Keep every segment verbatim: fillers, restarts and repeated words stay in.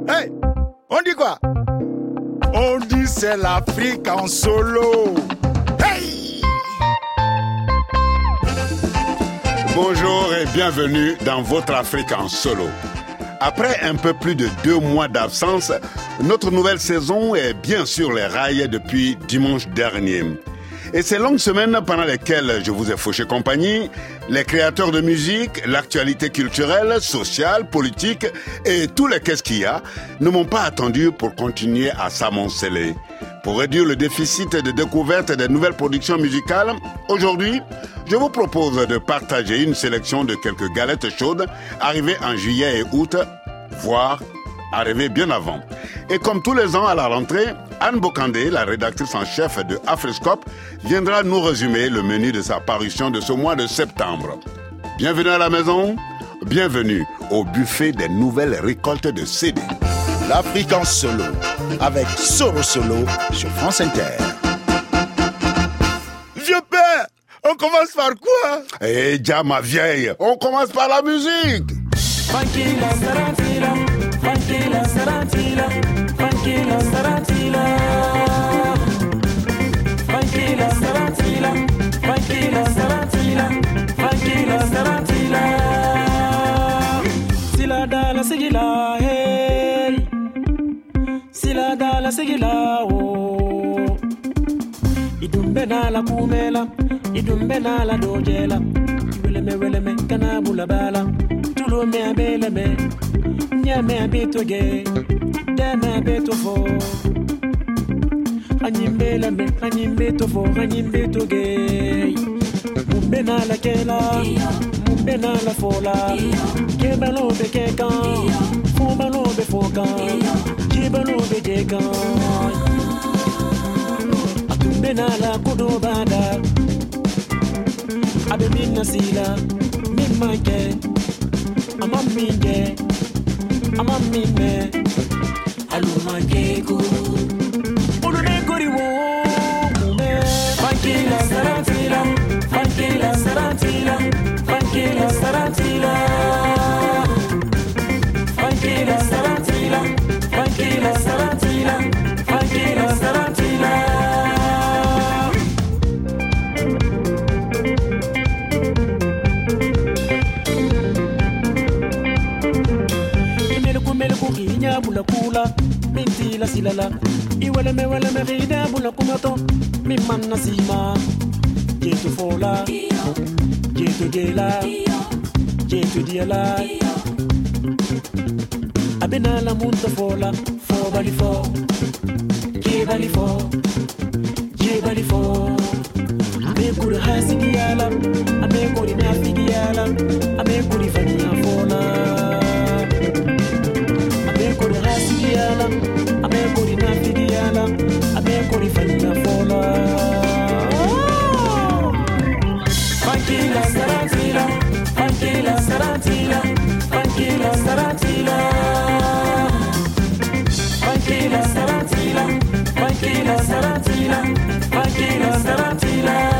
Hey, on dit quoi? On dit c'est l'Afrique en solo. Hey! Bonjour et bienvenue dans votre Afrique en solo. Après un peu plus de deux mois d'absence, notre nouvelle saison est bien sur les rails depuis dimanche dernier. Et ces longues semaines pendant lesquelles je vous ai fauché compagnie, les créateurs de musique, l'actualité culturelle, sociale, politique et tous les qu'est-ce qu'il y a ne m'ont pas attendu pour continuer à s'amonceler. Pour réduire le déficit de découverte des nouvelles productions musicales, aujourd'hui, je vous propose de partager une sélection de quelques galettes chaudes arrivées en juillet et août, voire arrivées bien avant. Et comme tous les ans à la rentrée, Anne Bokandé, la rédactrice en chef de Afriscope, viendra nous résumer le menu de sa parution de ce mois de septembre. Bienvenue à la maison, bienvenue au buffet des nouvelles récoltes de C D. L'Afrique en solo, avec Soro Solo sur France Inter. Vieux père, on commence par quoi? Eh, déjà ma vieille, on commence par la musique. Funky la sarantila, funky la sarantila, funky la sarantila, funky la sarantila, funky la sarantila, funky la sarantila. Sila dala sigila, hey. Sila dala sigila, oh. Idumbe na la kumela, idumbe na la dojela. Weleme weleme kana bulabala. Tulo me abele me, nya me abeto ge, da me abeto fo. Anyimbe la me, anyimbe to fo, anyimbe to ge. Mumbe na la kela, mumbe na la fola. Kebalo be kekan, fumalo be fokan, kebalo be jekan. Atumbe na la kudo bada, abe minna sila, mimma ke. I'm a mine, I'm a mine. Aluma keko, ulu kori wo. Funky la sarantila, funky la sarantila, funky la sarantila, funky la sarantila, funky la sarantila, funky la sarantila. Bula kula, minti la silala. Iwele me wele me rida bula kumato. Mi manna sima, jetu fola, jetu gela, jetu diala. Abena la munta fola, fo bali fo, ke bali fo, je bali fo. Ame kuri hasigi yala, ame kuri nafigi yala, ame kuri fania fola. Kori hasigiala, ame kori nafigiala, ame kori fania fola. Funky la sarantila, funky la sarantila, funky la sarantila, funky la sarantila, funky la sarantila, funky la sarantila.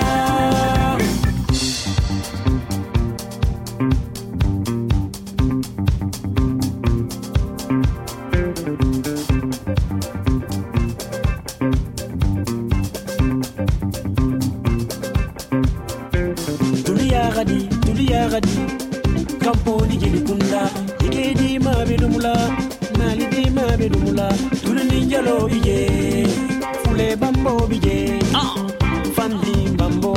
Kamponi gili kunda, ige di ma bedumula, nali di ma bedumula, tuluni jalo ige, fule bambo bige, fandi bambo,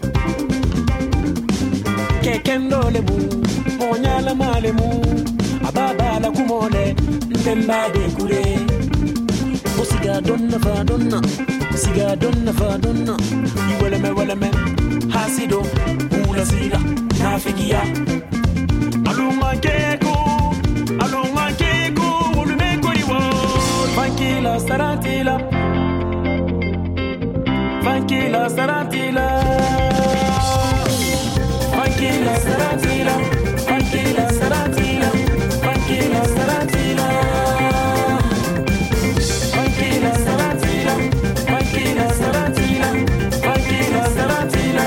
kekendo lebu, monya la malemu, ababa la kumole, ndemba de kure, o siga donna fa donna, siga donna fa donna, iwele me wele me, hasido, ula sila. Nafigia Aluma keko Aluma keko Ulume koriwo Funky la sarantila Funky la sarantila Funky la sarantila Funky la sarantila Funky la sarantila Funky la sarantila Funky la sarantila Funky la sarantila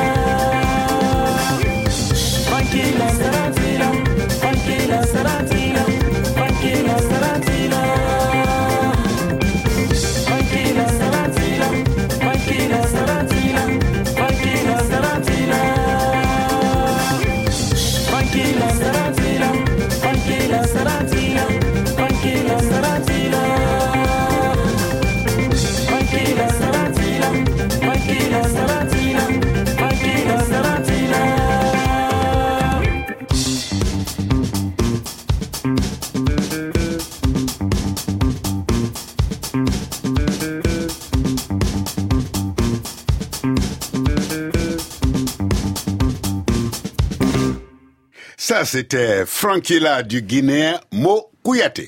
Funky la sarantila, funky la sarantila, funky la sarantila. Ça, c'était Frankilla du Guinéen Mo Kouyaté.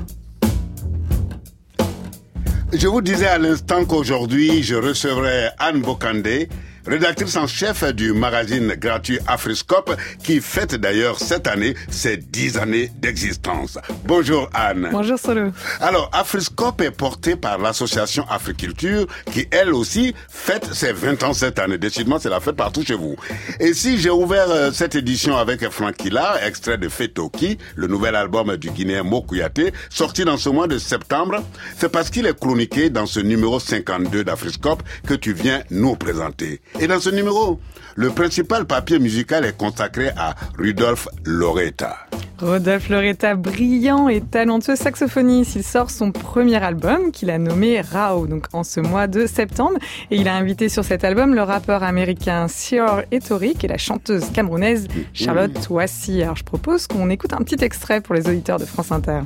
Je vous disais à l'instant qu'aujourd'hui, je recevrai Anne Bokandé, rédactrice en chef du magazine gratuit Afriscope, qui fête d'ailleurs cette année ses dix années d'existence. Bonjour Anne. Bonjour Solo. Alors, Afriscope est porté par l'association Africulture, qui elle aussi fête ses vingt ans cette année. Décidément, c'est la fête partout chez vous. Et si j'ai ouvert euh, cette édition avec Frankilla, extrait de Fetoki, le nouvel album du Guinéen Mo Kouyaté, sorti dans ce mois de septembre, c'est parce qu'il est chroniqué dans ce numéro cinquante-deux d'Afriscope que tu viens nous présenter. Et dans ce numéro, le principal papier musical est consacré à Rudolf Loretta. Rudolf Loretta, brillant et talentueux saxophoniste, il sort son premier album qu'il a nommé Rao, donc en ce mois de septembre. Et il a invité sur cet album le rappeur américain Sior Etorik et la chanteuse camerounaise Charlotte Ouassi. Alors je propose qu'on écoute un petit extrait pour les auditeurs de France Inter.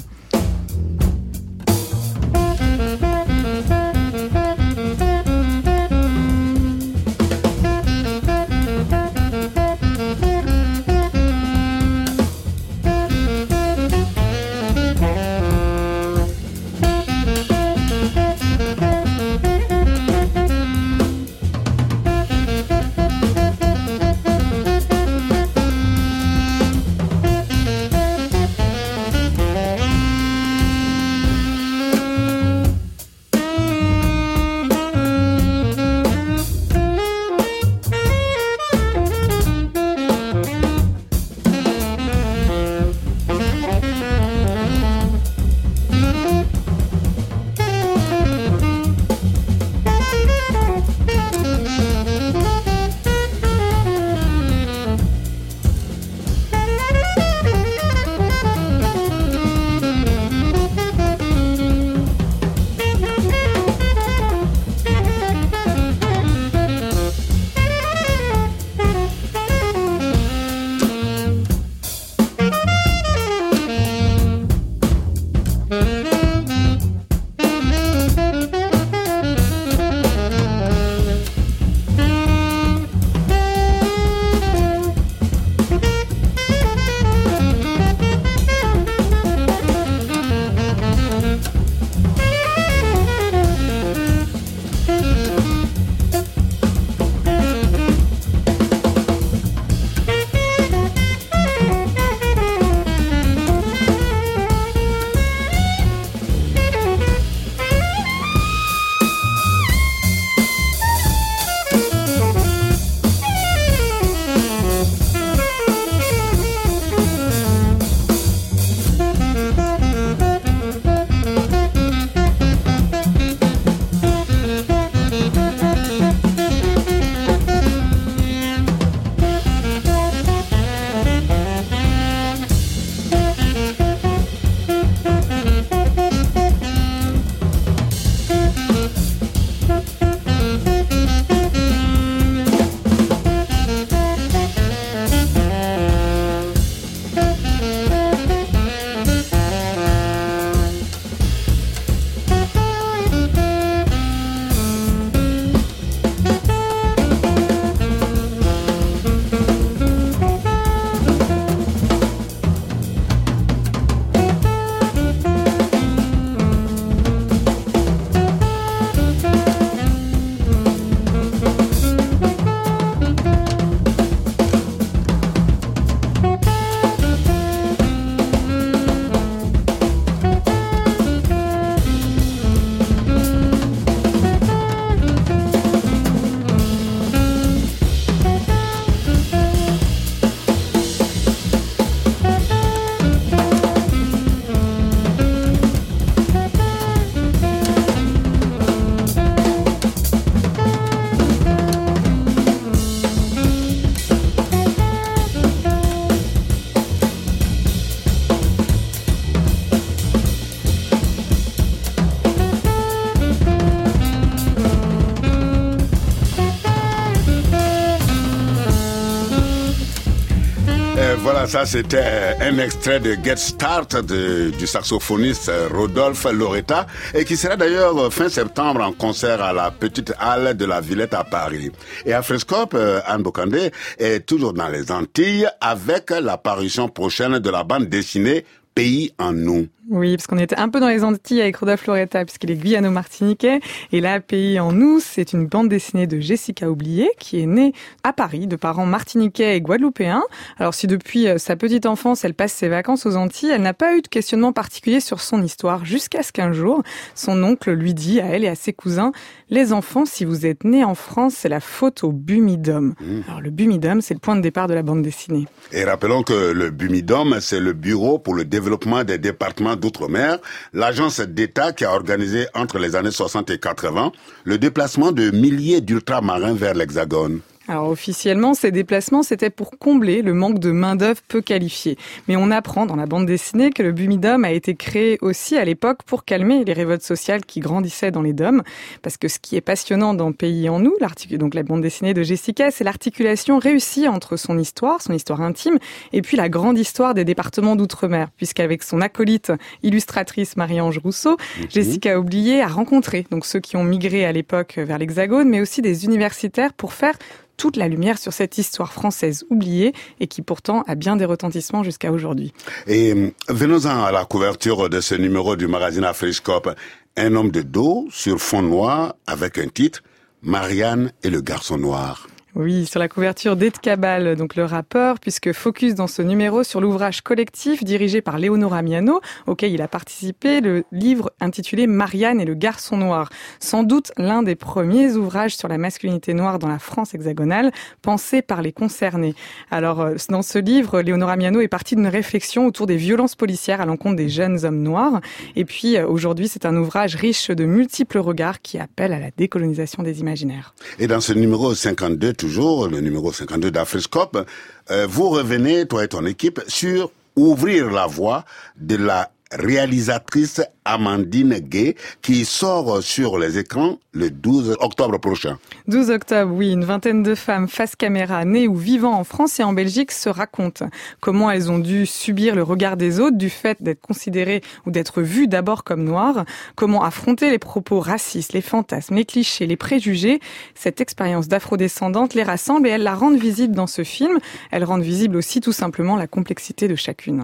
ça c'était un extrait de Get Start de, du saxophoniste Rodolphe Loretta et qui sera d'ailleurs fin septembre en concert à la Petite Halle de la Villette à Paris. Et Afriskoop, Anne Bokandé est toujours dans les Antilles avec la parution prochaine de la bande dessinée Pays en nous. Oui, parce qu'on était un peu dans les Antilles avec Rodolphe Loretta, puisqu'il est guyano-martiniquais. Et là, Pays en nous, c'est une bande dessinée de Jessica Oublié, qui est née à Paris, de parents martiniquais et guadeloupéens. Alors si depuis sa petite enfance, elle passe ses vacances aux Antilles, elle n'a pas eu de questionnement particulier sur son histoire, jusqu'à ce qu'un jour, son oncle lui dit à elle et à ses cousins, « Les enfants, si vous êtes nés en France, c'est la faute au Bumidum. Mmh. » Alors le Bumidum, c'est le point de départ de la bande dessinée. Et rappelons que le Bumidum, c'est le Bureau pour le développement des départements d'outre-mer, l'agence d'État qui a organisé entre les années soixante et quatre-vingts le déplacement de milliers d'ultramarins vers l'Hexagone. Alors officiellement, ces déplacements, c'était pour combler le manque de main-d'œuvre peu qualifiée. Mais on apprend dans la bande dessinée que le Bumidum a été créé aussi à l'époque pour calmer les révoltes sociales qui grandissaient dans les D O M. Parce que ce qui est passionnant dans Pays en nous, donc la bande dessinée de Jessica, c'est l'articulation réussie entre son histoire, son histoire intime, et puis la grande histoire des départements d'outre-mer. Puisqu'avec son acolyte illustratrice Marie-Ange Rousseau, mmh. Jessica Oublié a rencontré donc ceux qui ont migré à l'époque vers l'Hexagone, mais aussi des universitaires pour faire toute la lumière sur cette histoire française oubliée et qui pourtant a bien des retentissements jusqu'à aujourd'hui. Et venons-en à la couverture de ce numéro du magazine Afriskoop. Un homme de dos sur fond noir avec un titre « Marianne et le garçon noir ». Oui, sur la couverture d'Ed Cabal, donc le rappeur, puisque focus dans ce numéro sur l'ouvrage collectif dirigé par Leonora Miano, auquel il a participé, le livre intitulé Marianne et le garçon noir. Sans doute l'un des premiers ouvrages sur la masculinité noire dans la France hexagonale, pensé par les concernés. Alors, dans ce livre, Leonora Miano est partie d'une réflexion autour des violences policières à l'encontre des jeunes hommes noirs. Et puis, aujourd'hui, c'est un ouvrage riche de multiples regards qui appelle à la décolonisation des imaginaires. Et dans ce numéro cinquante-deux, toujours, le numéro cinquante-deux d'Afriscope, euh, vous revenez, toi et ton équipe, sur ouvrir la voie de la réalisatrice Amandine Gay, qui sort sur les écrans le douze octobre prochain. douze octobre, oui, une vingtaine de femmes face caméra, nées ou vivant en France et en Belgique, se racontent comment elles ont dû subir le regard des autres du fait d'être considérées ou d'être vues d'abord comme noires, comment affronter les propos racistes, les fantasmes, les clichés, les préjugés. Cette expérience d'afrodescendante les rassemble et elles la rendent visible dans ce film. Elles rendent visible aussi tout simplement la complexité de chacune.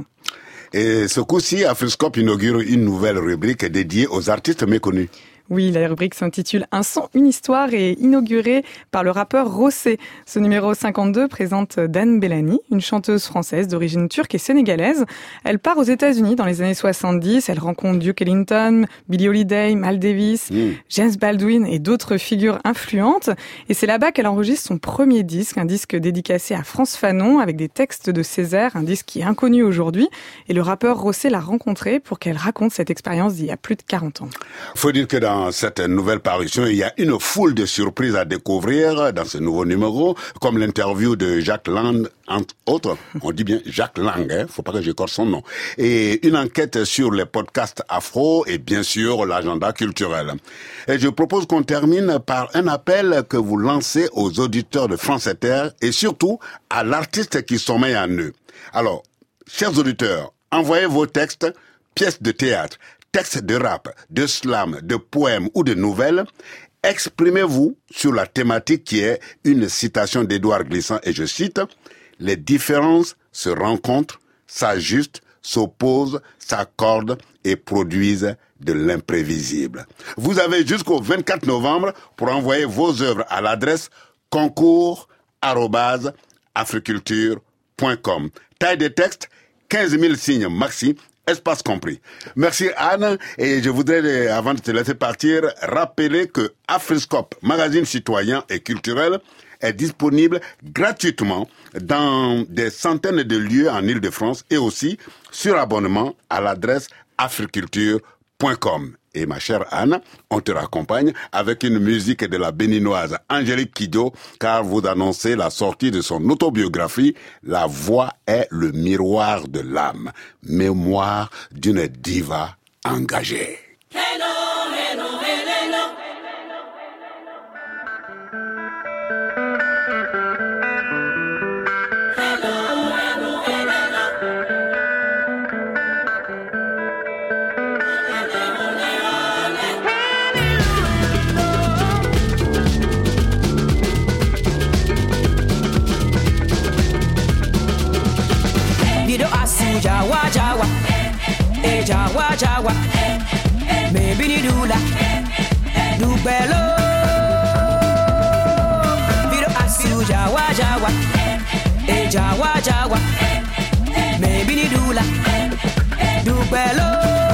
Et ce coup-ci, Afriskoop inaugure une nouvelle rubrique dédiée aux artistes méconnus. Oui, la rubrique s'intitule « Un son, une histoire » et est inaugurée par le rappeur Rossé. Ce numéro cinquante-deux présente Dan Bellani, une chanteuse française d'origine turque et sénégalaise. Elle part aux États-Unis dans les années soixante-dix. Elle rencontre Duke Ellington, Billie Holiday, Miles Davis, mmh. James Baldwin et d'autres figures influentes. Et c'est là-bas qu'elle enregistre son premier disque, un disque dédicacé à Frantz Fanon avec des textes de Césaire, un disque qui est inconnu aujourd'hui. Et le rappeur Rossé l'a rencontrée pour qu'elle raconte cette expérience d'il y a plus de quarante ans. Faut dire que dans Dans cette nouvelle parution, il y a une foule de surprises à découvrir dans ce nouveau numéro, comme l'interview de Jacques Lang, entre autres. On dit bien Jacques Lang, hein, faut pas que j'écorche son nom. Et une enquête sur les podcasts afro et bien sûr l'agenda culturel. Et je propose qu'on termine par un appel que vous lancez aux auditeurs de France Inter et surtout à l'artiste qui sommeille en eux. Alors, chers auditeurs, envoyez vos textes, pièces de théâtre, textes de rap, de slam, de poèmes ou de nouvelles, exprimez-vous sur la thématique qui est une citation d'Édouard Glissant, et je cite, « Les différences se rencontrent, s'ajustent, s'opposent, s'accordent et produisent de l'imprévisible. » Vous avez jusqu'au vingt-quatre novembre pour envoyer vos œuvres à l'adresse concours arobase africulture point com. Taille de texte, quinze mille signes maxi, espace compris. Merci Anne, et je voudrais, avant de te laisser partir, rappeler que Afriskoop, magazine citoyen et culturel, est disponible gratuitement dans des centaines de lieux en Île-de-France et aussi sur abonnement à l'adresse africulture point com. Et ma chère Anne, on te raccompagne avec une musique de la béninoise Angélique Kidjo, car vous annoncez la sortie de son autobiographie « La voix est le miroir de l'âme », mémoire d'une diva engagée. Hello, hello, hello. Hello, hello, hello. jawa jawa me bini dula du bello viro asu jawa jawa e jawa jawa me bini dula du bello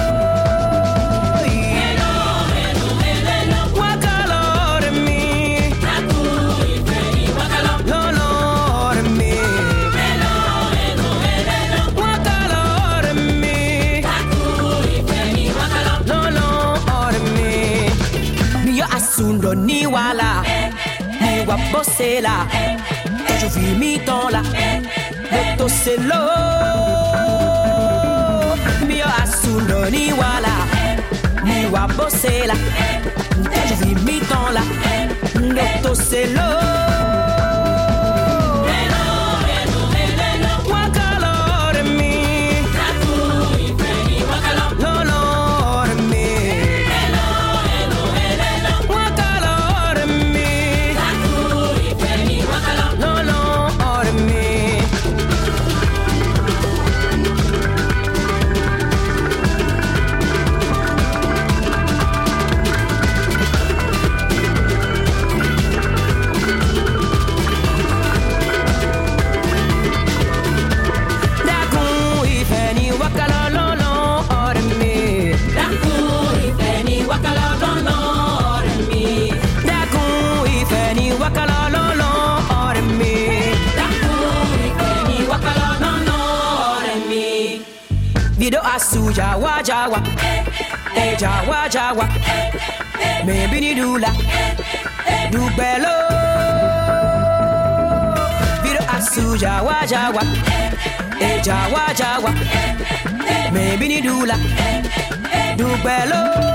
ni wala ni wa bosela je vis mi temps là le toselo mi asundo ni wala ni wa bosela je vis mi temps là le toselo Asu jawa jawa e jawa jawa me bini dula du bello viro asu jawa jawa e jawa jawa me bini dula du bello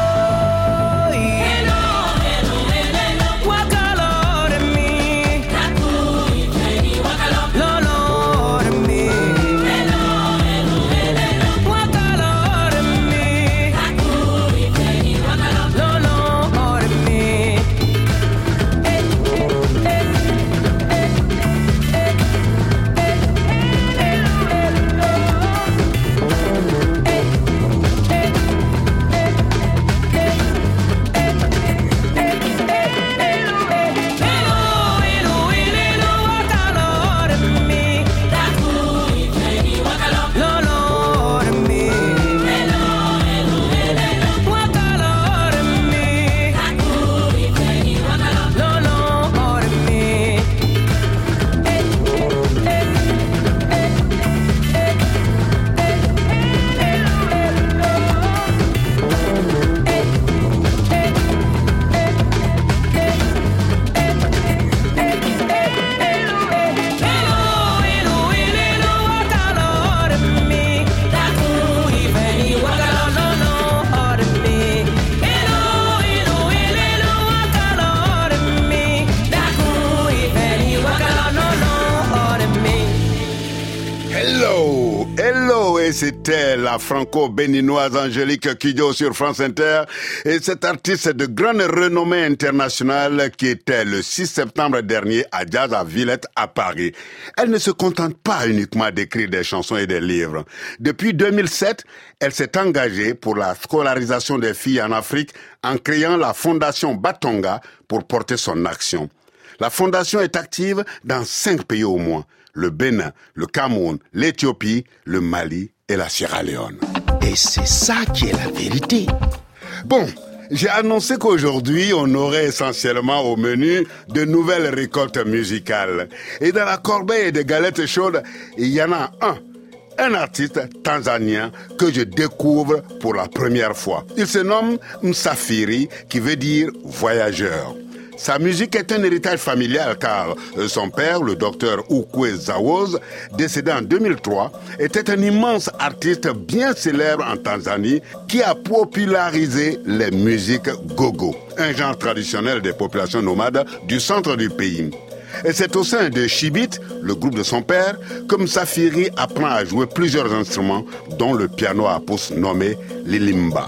C'était la franco-béninoise Angélique Kidjo sur France Inter et cette artiste de grande renommée internationale qui était le six septembre dernier à Jazz à Villette à Paris. Elle ne se contente pas uniquement d'écrire des chansons et des livres. Depuis deux mille sept, elle s'est engagée pour la scolarisation des filles en Afrique en créant la Fondation Batonga pour porter son action. La fondation est active dans cinq pays au moins. Le Bénin, le Cameroun, l'Éthiopie, le Mali et la Sierra Leone. Et c'est ça qui est la vérité. Bon, j'ai annoncé qu'aujourd'hui, on aurait essentiellement au menu de nouvelles récoltes musicales. Et dans la corbeille des galettes chaudes, il y en a un. Un artiste tanzanien que je découvre pour la première fois. Il se nomme Msafiri, qui veut dire voyageur. Sa musique est un héritage familial car son père, le docteur Ukwe Zawoz, décédé en deux mille trois, était un immense artiste bien célèbre en Tanzanie qui a popularisé les musiques gogo, un genre traditionnel des populations nomades du centre du pays. Et c'est au sein de Shibit, le groupe de son père, que Msafiri apprend à jouer plusieurs instruments, dont le piano à pouce nommé Lilimba.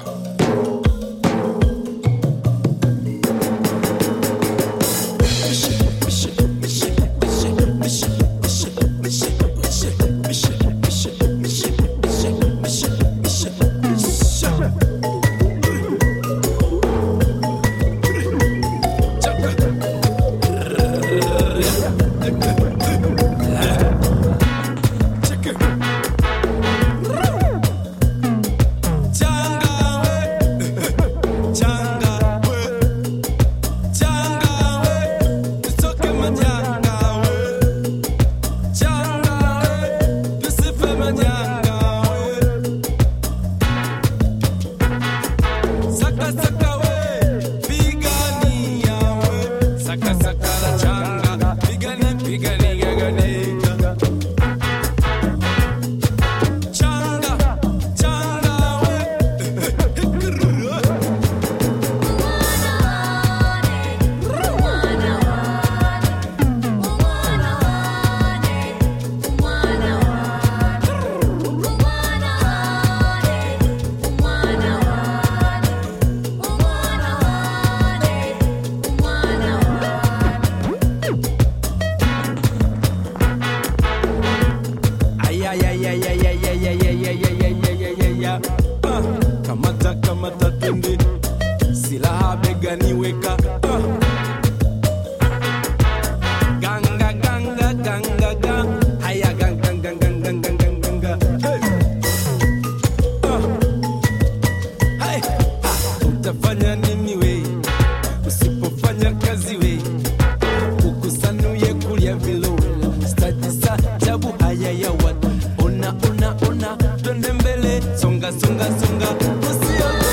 kamata kamata twende, silaha begani weka. Uh. Ganga ganga ganga ganga, haya ganga ganga ganga ganga ganga. Hey. Uh. Hey. Ah. Utafanya nini we? Usipofanya kazi we. Ukusanuye kulia vilo. Stadisa jabu haya ya watu. Ona ona ona, twende mbele, songa songa songa. Usiogope.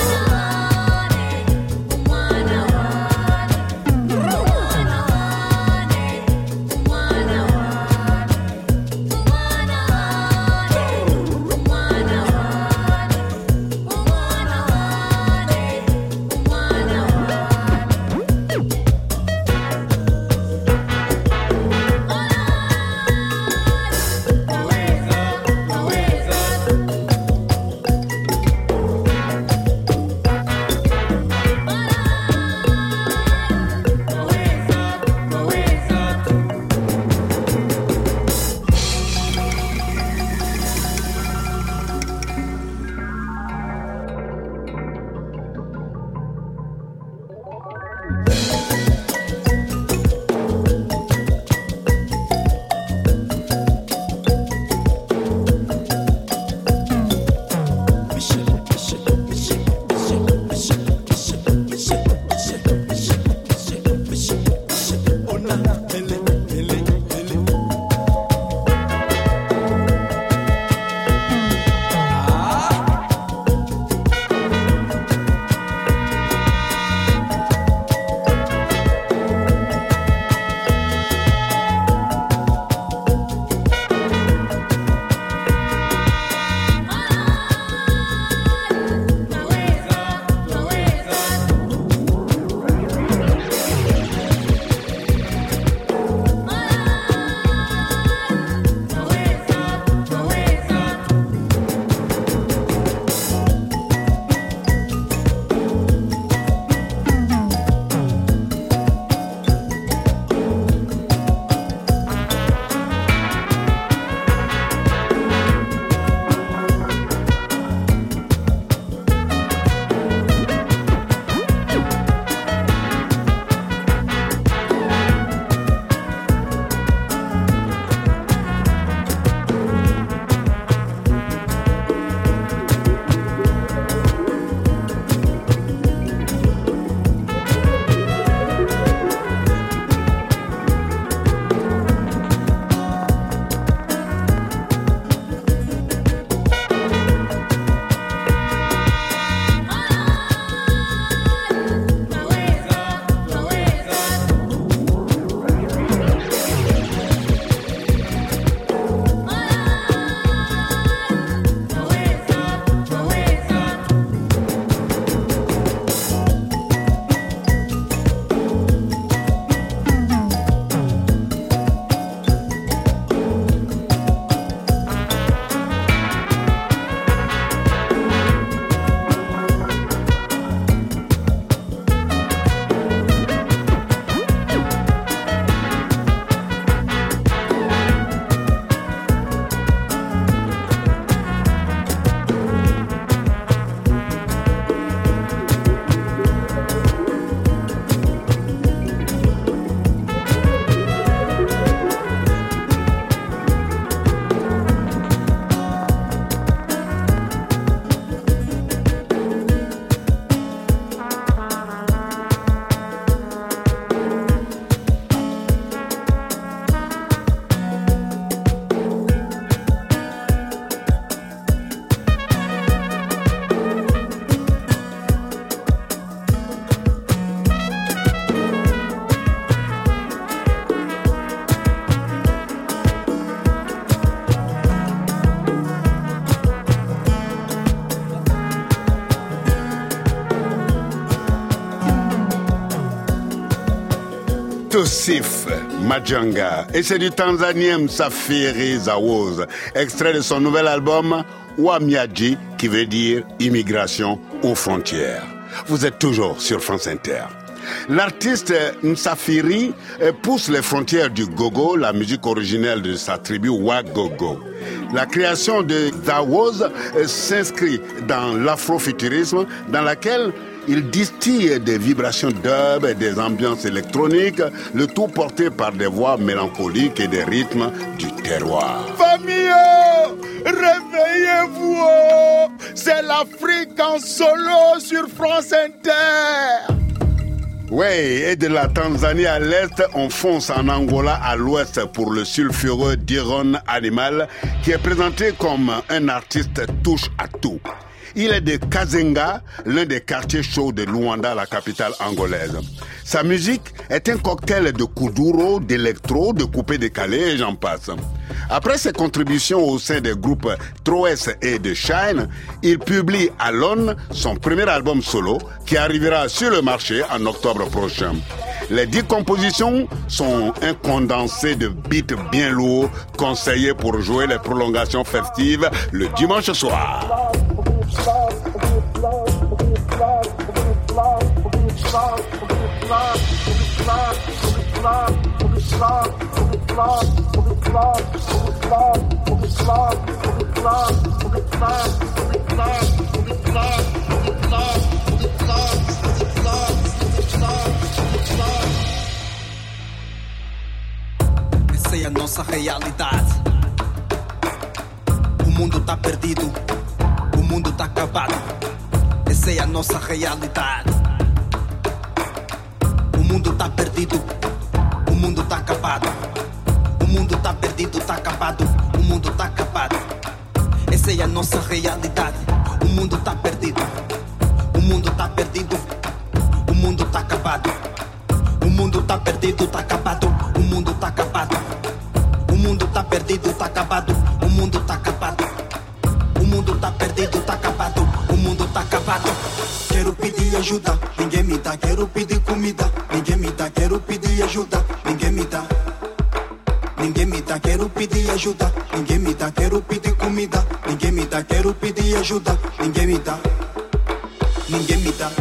Tosif Majanga. Et c'est du Tanzanien Msafiri Zawoz, extrait de son nouvel album Wamiaji, qui veut dire immigration aux frontières. Vous êtes toujours sur France Inter. L'artiste Msafiri pousse les frontières du gogo, la musique originelle de sa tribu Wagogo. La création de Zawaz s'inscrit dans l'afrofuturisme dans laquelle il distille des vibrations dub et des ambiances électroniques, le tout porté par des voix mélancoliques et des rythmes du terroir. Famille, réveillez-vous, c'est l'Afrique en solo sur France Inter. Ouais, et de la Tanzanie à l'est, on fonce en Angola à l'ouest pour le sulfureux Diron Animal, qui est présenté comme un artiste touche à tout. Il est de Kazenga, l'un des quartiers chauds de Luanda, la capitale angolaise. Sa musique est un cocktail de kuduro, d'électro, de coupé-décalé et j'en passe. Après ses contributions au sein des groupes Troes et de Shine, il publie Alone, son premier album solo, qui arrivera sur le marché en octobre prochain. Les dix compositions sont un condensé de beats bien lourds, conseillés pour jouer les prolongations festives le dimanche soir. Essa é a nossa realidade. O mundo tá perdido, o mundo tá acabado. Essa é a nossa realidade. O mundo tá perdido, o mundo tá acabado. O mundo tá perdido, tá acabado. O mundo tá acabado. Essa é a nossa realidade. O mundo tá perdido, o mundo tá perdido. O mundo tá acabado. O mundo tá perdido, tá acabado. O mundo tá acabado. O mundo tá perdido, tá acabado. O mundo tá acabado. O mundo tá perdido, tá acabado. O mundo tá acabado. Quero pedir ajuda, ninguém me dá. Quero pedir comida, ninguém me dá. Quero pedir ajuda, ninguém me dá. Ninguém me dá, quero pedir ajuda, ninguém me dá. Quero pedir comida, ninguém me dá. Quero pedir ajuda, ninguém me dá. Ninguém me dá.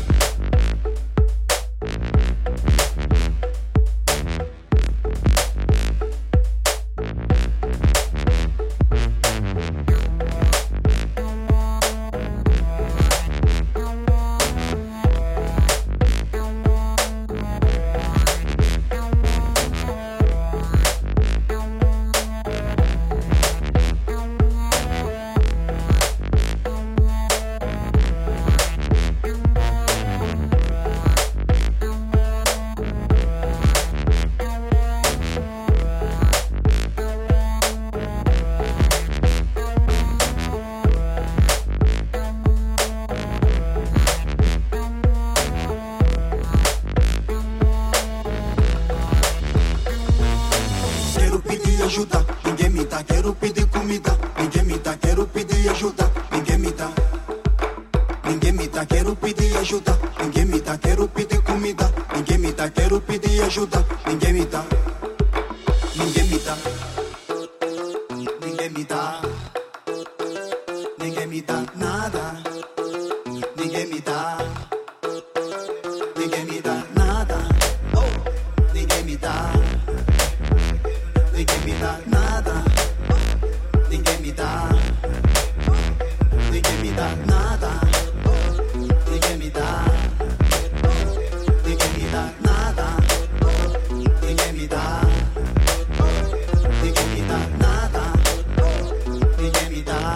Ajuda, ninguém me dá, quero pedir comida, ninguém me dá, quero pedir ajuda, ninguém me dá. Ninguém me dá, quero pedir ajuda, ninguém me dá, quero pedir comida, ninguém me dá, quero pedir ajuda, ninguém me dá. Ninguém me dá. Ninguém me dá. Ninguém me dá nada. Ninguém me dá. Ninguém me dá nada. Oh, ninguém me dá. Ninguém me dá nada. Ninguém me dá. Ninguém me dá nada. Ninguém me dá. Ninguém me dá nada. Ninguém me dá. Ninguém me dá nada. Ninguém me dá.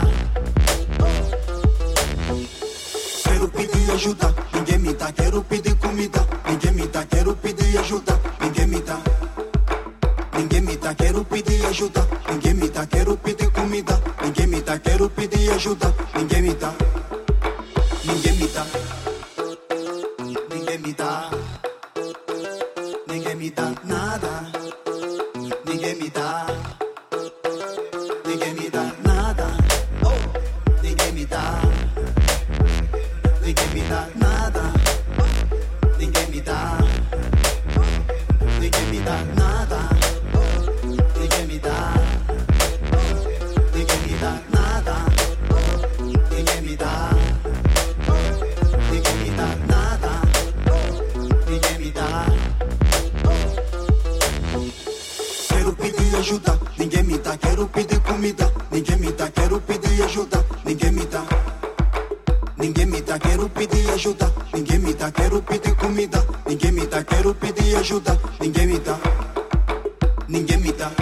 Quero pedir ajuda, ninguém me dá. Quero pedir comida, ninguém me dá. Quero pedir ajuda, ninguém me dá. Ninguém me dá, quero pedir ajuda, ninguém me dá. Quero pedir comida, ninguém me dá. Quero pedir ajuda, ninguém me dá. Ninguém me dá. Ninguém me dá. Ninguém me dá nada. Ninguém me dá. Ninguém me dá nada. Oh, ninguém me dá. Ninguém me dá nada. Ninguém me dá. Ninguém me dá nada. Ninguém me dá. Ninguém me dá nada. Ninguém me dá. Ninguém me dá nada. Ninguém me dá. Quero pedir ajuda, ninguém me dá. Quero pedir comida, tá, quero pedir ajuda. Ninguém me dá, quero pedir comida. Ninguém me dá, quero pedir ajuda. Ninguém me dá, ninguém me dá.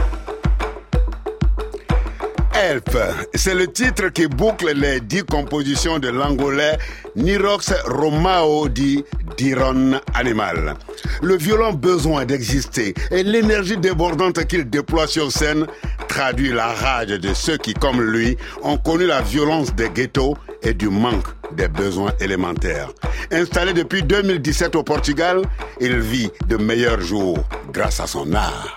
Help, c'est le titre qui boucle les dix compositions de l'Angolais Nirox Romao dit Diron Animal. Le violent besoin d'exister et l'énergie débordante qu'il déploie sur scène traduit la rage de ceux qui, comme lui, ont connu la violence des ghettos et du manque des besoins élémentaires. Installé depuis deux mille dix-sept au Portugal, il vit de meilleurs jours grâce à son art.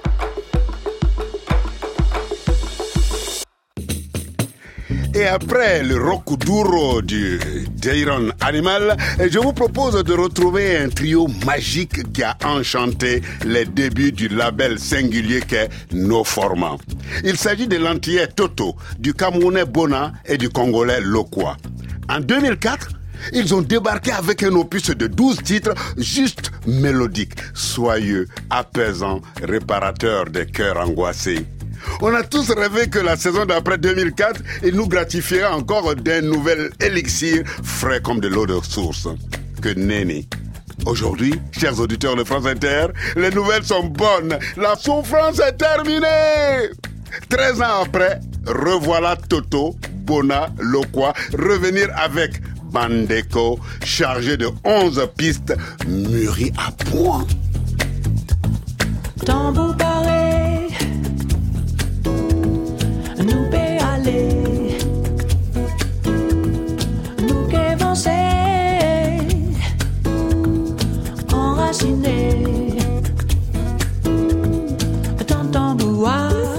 Et après le rock duro du Diron Animal, je vous propose de retrouver un trio magique qui a enchanté les débuts du label singulier qu'est No Format. Il s'agit de l'Antillais Toto, du Camerounais Bona et du Congolais Lokwa. En deux mille quatre, ils ont débarqué avec un opus de douze titres juste mélodiques, soyeux, apaisants, réparateurs des cœurs angoissés. On a tous rêvé que la saison d'après deux mille quatre, il nous gratifierait encore d'un nouvel élixir frais comme de l'eau de source. Que nenni. Aujourd'hui, chers auditeurs de France Inter, les nouvelles sont bonnes. La souffrance est terminée. treize ans après, revoilà Toto, Bona, Lokwa revenir avec Bandeko, chargé de onze pistes mûries à point. Tambour barré, nous peut aller, nous qu'avancer, enraciné, tant tambour,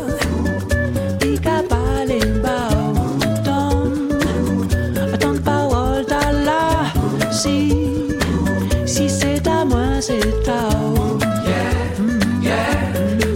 pica palemba, tant, tant parole t'as là, si, si c'est à moi c'est à. Yeah, yeah.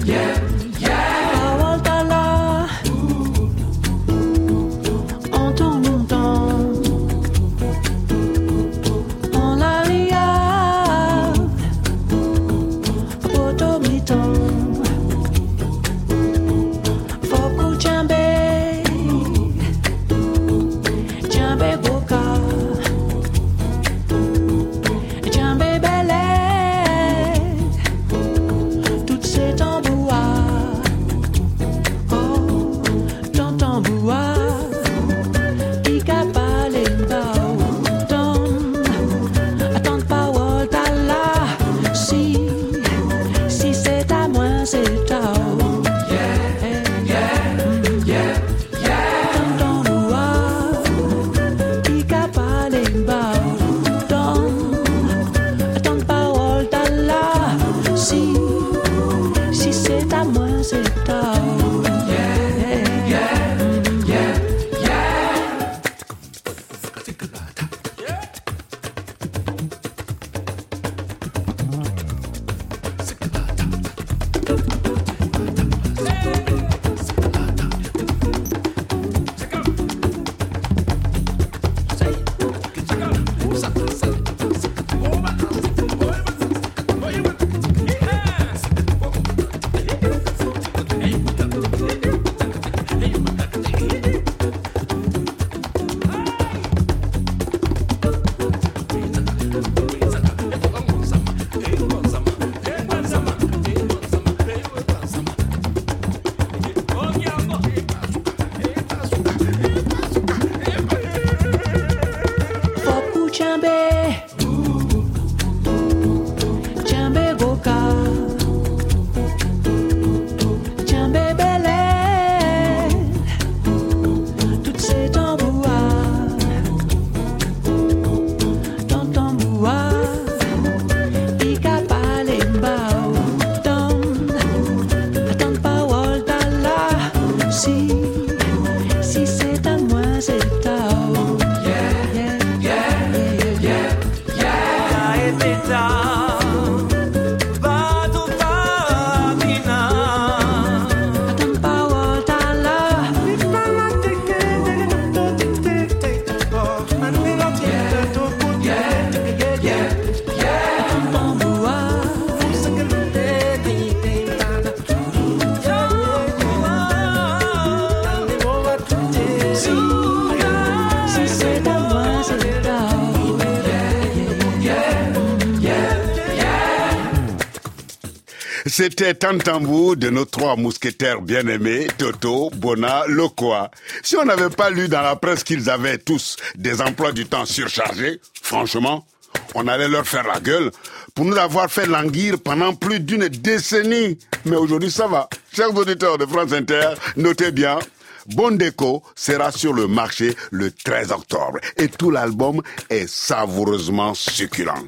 C'était Tantambou de nos trois mousquetaires bien-aimés, Toto, Bona, Lokoa. Si on n'avait pas lu dans la presse qu'ils avaient tous des emplois du temps surchargés, franchement, on allait leur faire la gueule pour nous avoir fait languir pendant plus d'une décennie. Mais aujourd'hui, ça va. Chers auditeurs de France Inter, notez bien, Bondeko sera sur le marché le treize octobre et tout l'album est savoureusement succulent.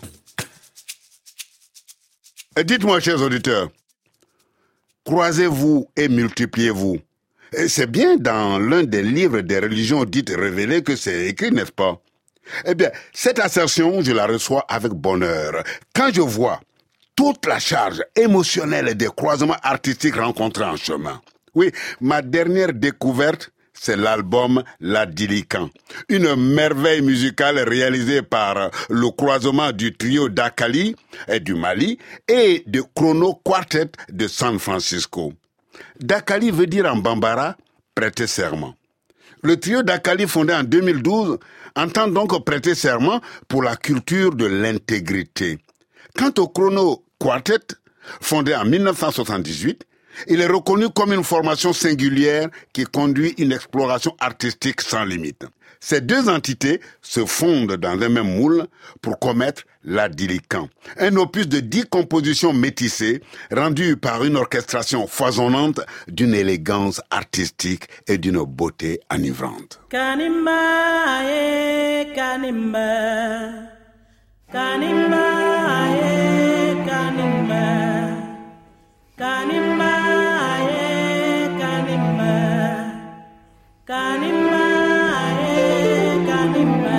Et dites-moi, chers auditeurs, croisez-vous et multipliez-vous. Et c'est bien dans l'un des livres des religions dites révélées que c'est écrit, n'est-ce pas? Eh bien, cette assertion, je la reçois avec bonheur. Quand je vois toute la charge émotionnelle des croisements artistiques rencontrés en chemin. Oui, ma dernière découverte, c'est l'album La Dilican, une merveille musicale réalisée par le croisement du trio Dakali et du Mali et de Chrono Quartet de San Francisco. Dakali veut dire en bambara « prêter serment ». Le trio Dakali, fondé en deux mille douze, entend donc prêter serment pour la culture de l'intégrité. Quant au Chrono Quartet, fondé en mille neuf cent soixante-dix-huit, il est reconnu comme une formation singulière qui conduit une exploration artistique sans limite. Ces deux entités se fondent dans un même moule pour commettre La Dilican, un opus de dix compositions métissées rendues par une orchestration foisonnante d'une élégance artistique et d'une beauté enivrante. Kanimba, eh, kanimba, kanimba, eh, kanimba, kanimba, eh, kanimba, kanimba, eh, kanimba.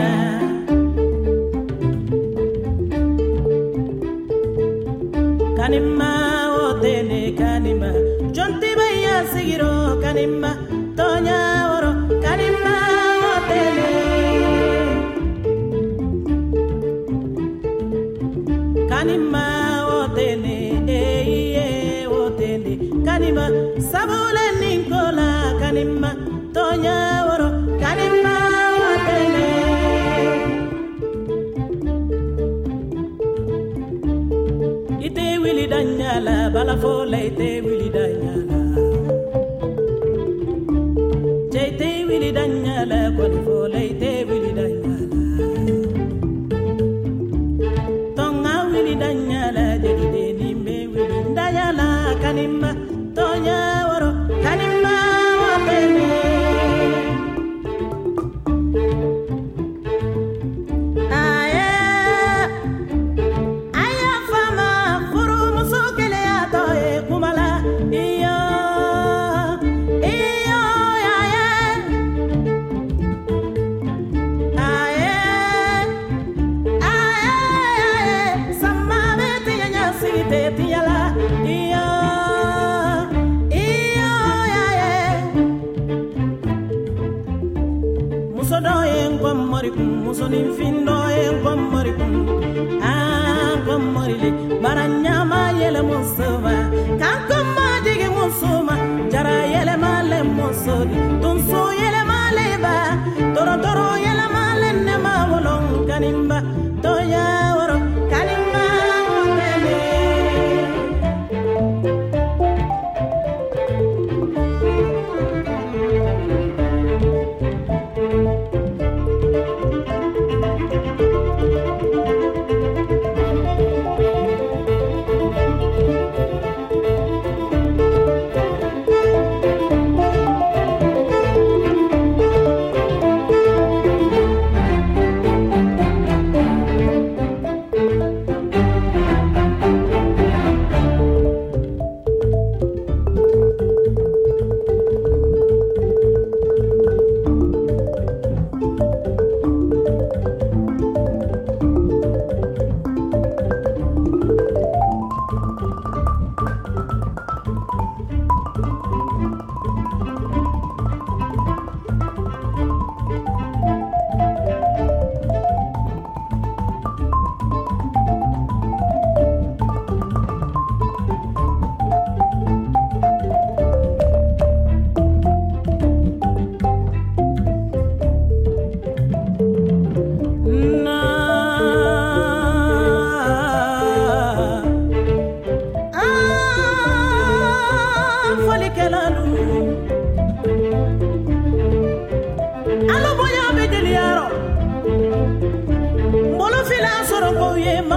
Kanimba, otene kanimba, jonti baya sigiro kanimba, tonya oro kanimba, otene. Kanimba, otene, eh, eh, otene, kanimba, sabule ninkola kanimba, tonya oro kanimba, otene. Ite wili danyala, balafole ite wili danyala. Jete wili danyala, kwalifole ite wili danyala. Tonga wili danyala, dedide nimbe wili danyala, kanimba, tonya woro, kanimba, wapene. Musonin findo en komorikum ah komorili baranyama yele musova kankoma dige musoma jara yele male musodi tunso yele male ba toro toro yele male ne ma wolon kanimba toya woro kanimba wele.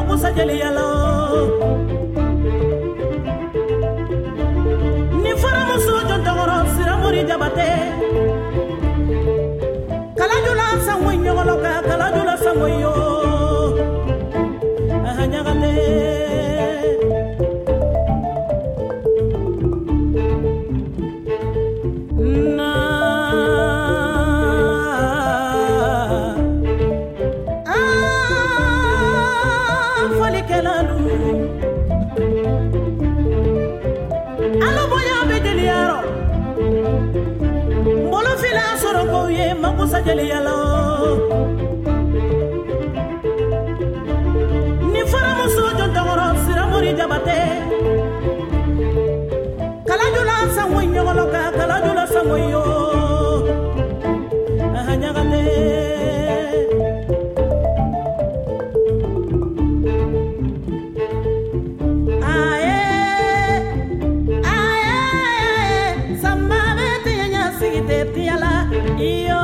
makusa jeli yalo ni fara muso jontogoro siramori jabate kalajula sango nyogoloka kalajula sango yo ahanyagate na ah fali kelalu alo boya bedeliaro mbolo fila soro ko ye makusa jeli yalo ni fara muso jontogoro siramori jabate kalajula sango nyogoloka kalajula sango yo ahanyagate aye aye samabe tinya sigite tiala iyo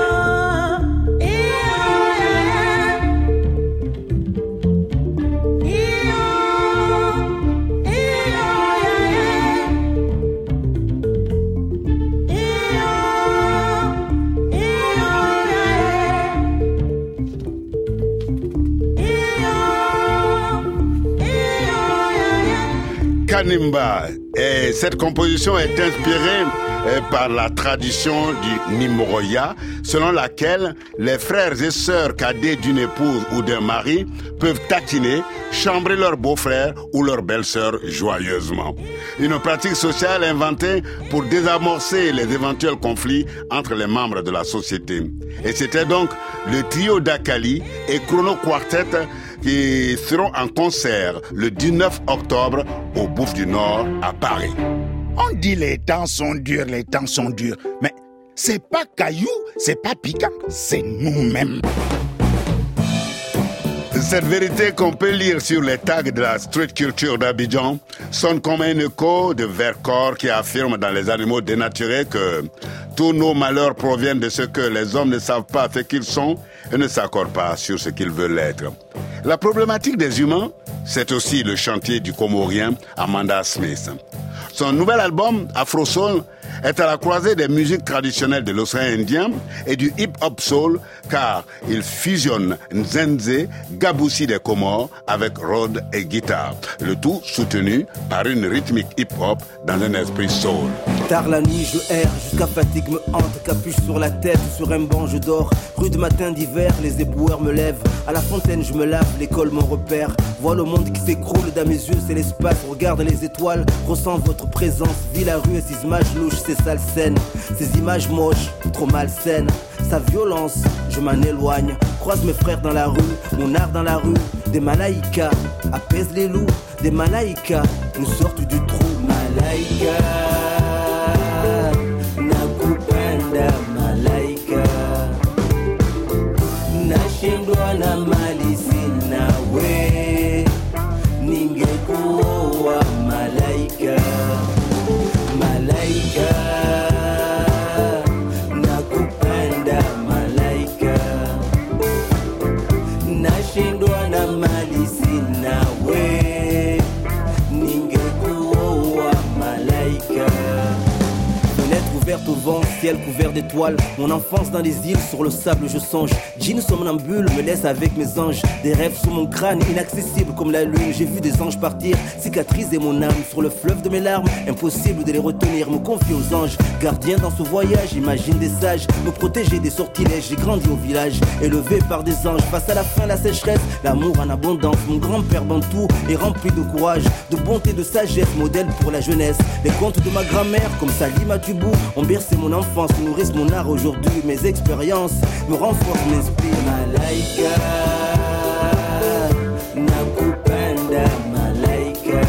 Kanimba. Et cette composition est inspirée euh, par la tradition du Nimoroya, selon laquelle les frères et sœurs cadets d'une épouse ou d'un mari peuvent taquiner, chambrer leur beau-frère ou leur belle-sœur joyeusement. Une pratique sociale inventée pour désamorcer les éventuels conflits entre les membres de la société. Et c'était donc le trio d'Akali et Chrono Quartet qui seront en concert le dix-neuf octobre au Bouffe du Nord à Paris. On dit les temps sont durs, les temps sont durs. Mais c'est pas Caillou, c'est pas Piquant, c'est nous-mêmes. Cette vérité qu'on peut lire sur les tags de la street culture d'Abidjan sonne comme un écho de Vercors qui affirme dans Les Animaux dénaturés que tous nos malheurs proviennent de ce que les hommes ne savent pas ce qu'ils sont et ne s'accordent pas sur ce qu'ils veulent être. La problématique des humains, c'est aussi le chantier du Comorien Amanda Smith. Son nouvel album, Afro Soul, est à la croisée des musiques traditionnelles de l'océan Indien et du hip-hop soul, car il fusionne Nzenze, Gaboussi des Comores avec Rhodes et guitare. Le tout soutenu par une rythmique hip-hop dans un esprit soul. Tard la nuit, je erre jusqu'à fatigue me hante, capuche sur la tête, sur un banc je dors. Rude matin d'hiver, les éboueurs me lèvent. À la fontaine, je me lave, l'école mon repère. Vois le monde qui s'écroule dans mes yeux, c'est l'espace. Regarde les étoiles, ressens votre présence. Vis la rue et ces images louches, ces sales scènes. Ces images moches, trop malsaines. Sa violence, je m'en éloigne. Croise mes frères dans la rue, mon art dans la rue. Des malaïkas, apaise les loups. Des malaïkas, nous sortent du trou. Malaïka, nakupenda malaika. Nashindwa na mali sina we. Ningekuwa malaika. Malaika, nakupenda malaika. Nashindwa na mali sina we. Ningekuwa malaika. Fenêtre ouverte au vent, ciel couvert d'étoiles. Mon enfance dans les îles, sur le sable je songe. Jean somnambule me laisse avec mes anges. Des rêves sous mon crâne, inaccessibles comme la lune. J'ai vu des anges partir, cicatriser mon âme. Sur le fleuve de mes larmes, impossible de les retenir. Me confier aux anges, gardien dans ce voyage. Imagine des sages, me protéger des sortilèges. J'ai grandi au village, élevé par des anges. Face à la faim, la sécheresse, l'amour en abondance. Mon grand-père Bantou est rempli de courage, de bonté, de sagesse, modèle pour la jeunesse. Les contes de ma grand-mère, comme Salima Tubou, ont bercé mon enfance, nourrissent mon art aujourd'hui. Mes expériences me renforcent, m'inspirent. Malaika, nakupenda malaika.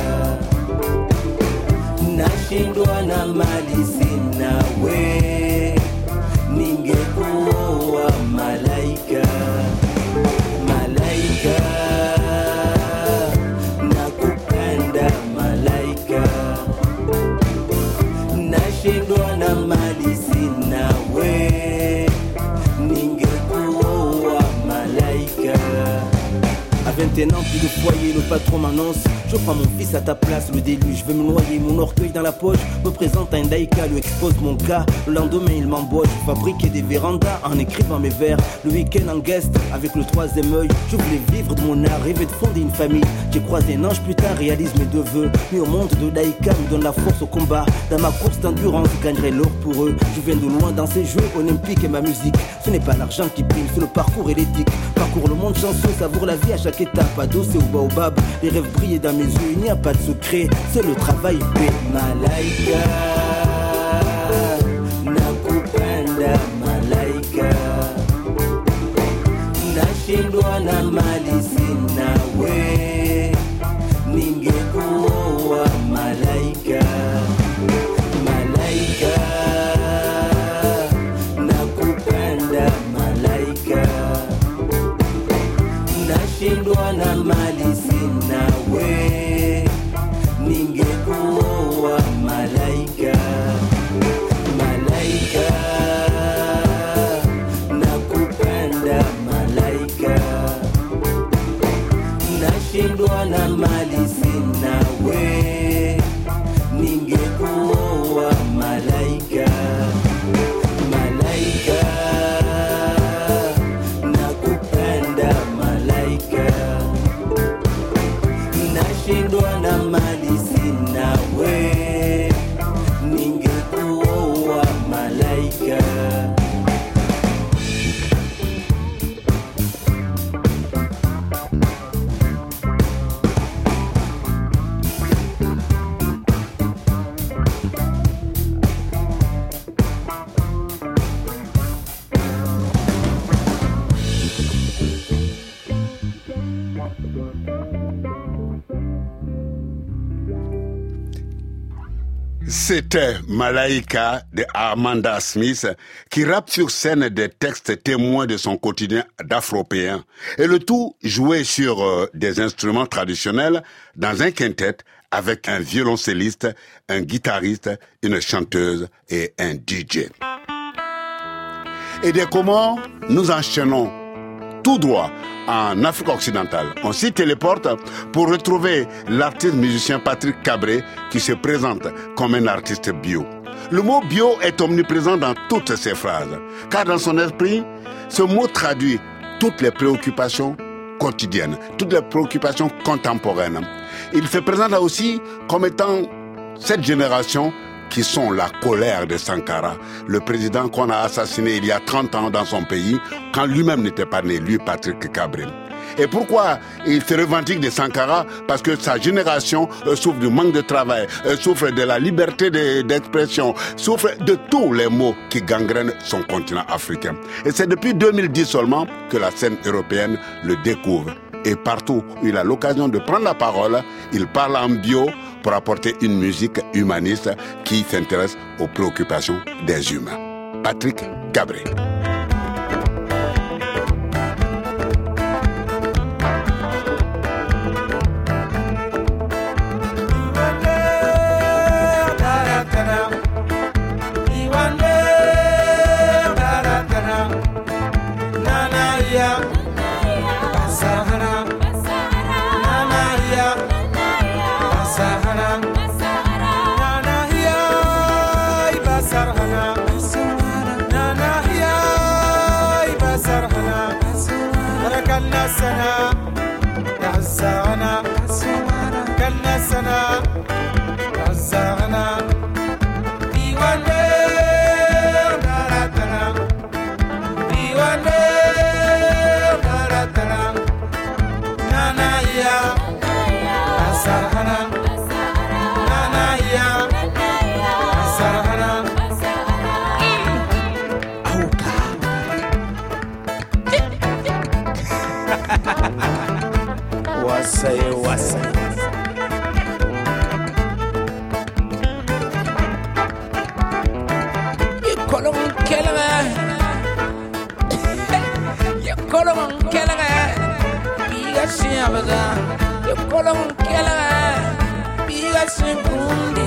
Nashindwa na mali sina we. Ningekuwa malaika. Malaika, nakupenda malaika. Nashindwa na mali sina we. Ningekuwa malaika. vingt et un ans, plus de foyer, le patron m'annonce. Je prends mon fils à ta place, le déluge veut me noyer. Mon orgueil dans la poche, me présente à un daïka, lui expose mon cas. Le lendemain il m'embauche, fabriquer des vérandas en écrivant mes vers. Le week-end en guest, avec le troisième œil. Je voulais vivre de mon art, rêver de fonder une famille. J'ai croisé un ange plus tard, réalise mes deux vœux. Mais au monde de daïka me donne la force au combat. Dans ma course d'endurance, je gagnerai l'or pour eux. Je viens de loin dans ces jeux olympiques et ma musique. Ce n'est pas l'argent qui prime, c'est le parcours et l'éthique. Parcours le monde chanceux, savoure la vie à chaque étape. Pas d'os et au baobab, les rêves brillaient dans mes yeux. Il n'y a pas de secret, c'est le travail fait. Malaika, nakupenda malaika, nashindwa na mali sinawe, ningekuoa malaika. Malaika, nakupenda malaika, nashindwa na mali sinawe, ningekuoa malaika. Malaika, nakupenda malaika, nashindwa na mali sinawe, ningekuoa malaika. Malaika, nakupenda malaika, nashindwa na mali sinawe, ningekuoa malaika. C'était Malaika de Amanda Smith qui rappe sur scène des textes témoins de son quotidien d'afropéen. Et le tout joué sur euh, des instruments traditionnels dans un quintet avec un violoncelliste, un guitariste, une chanteuse et un D J. Et dès comment nous enchaînons tout droit en Afrique occidentale. On s'y téléporte pour retrouver l'artiste musicien Patrick Cabré qui se présente comme un artiste bio. Le mot bio est omniprésent dans toutes ses phrases, car dans son esprit, ce mot traduit toutes les préoccupations quotidiennes, toutes les préoccupations contemporaines. Il se présente aussi comme étant cette génération qui sont la colère de Sankara, le président qu'on a assassiné il y a trente ans dans son pays, quand lui-même n'était pas né, lui, Patrick Cabré. Et pourquoi il se revendique de Sankara? Parce que sa génération euh, souffre du manque de travail, euh, souffre de la liberté de, d'expression, souffre de tous les maux qui gangrènent son continent africain. Et c'est depuis deux mille dix seulement que la scène européenne le découvre. Et partout où il a l'occasion de prendre la parole, il parle en bio pour apporter une musique humaniste qui s'intéresse aux préoccupations des humains. Patrick Cabré. Wasay, wasay. You call him Kelly, you call him Kelly. Biga siyabaga, you call him Kelly. Biga simpundi.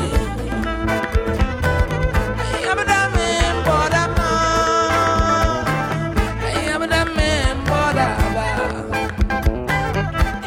Yabada me boda ma, yabada me boda ba.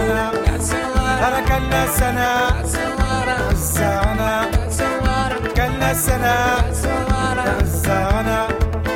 كلنا سنة سنة كلنا سنة سنة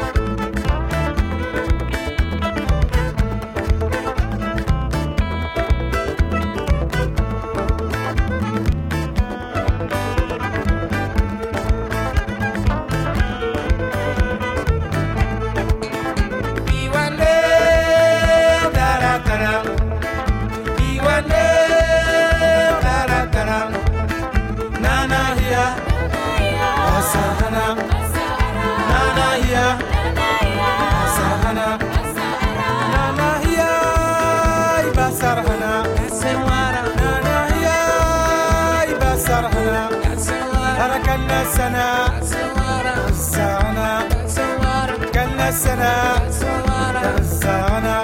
سنة سنة كلنا سنة سنة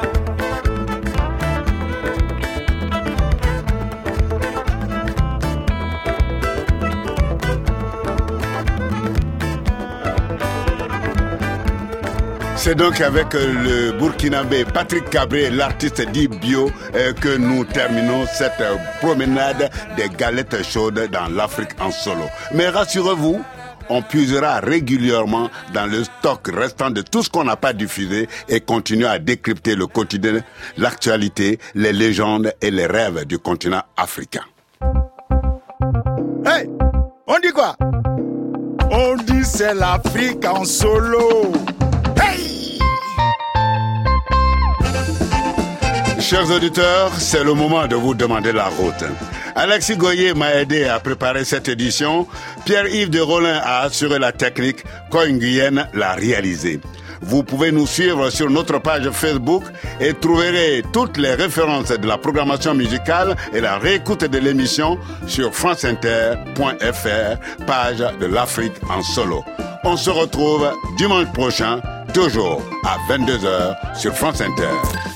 C'est donc avec le Burkinabé Patrick Cabré, l'artiste dit Bio, euh, que nous terminons cette euh, promenade des galettes chaudes dans l'Afrique en solo. Mais rassurez-vous, on puisera régulièrement dans le stock restant de tout ce qu'on n'a pas diffusé et continuer à décrypter le quotidien, l'actualité, les légendes et les rêves du continent africain. Hey, on dit quoi? On dit c'est l'Afrique en solo. Hey! Chers auditeurs, c'est le moment de vous demander la route. Alexis Goyer m'a aidé à préparer cette édition. Pierre-Yves de Rollin a assuré la technique. Coy Nguyen l'a réalisé. Vous pouvez nous suivre sur notre page Facebook et trouverez toutes les références de la programmation musicale et la réécoute de l'émission sur franceinter point f r, page de l'Afrique en solo. On se retrouve dimanche prochain, toujours à vingt-deux heures sur France Inter.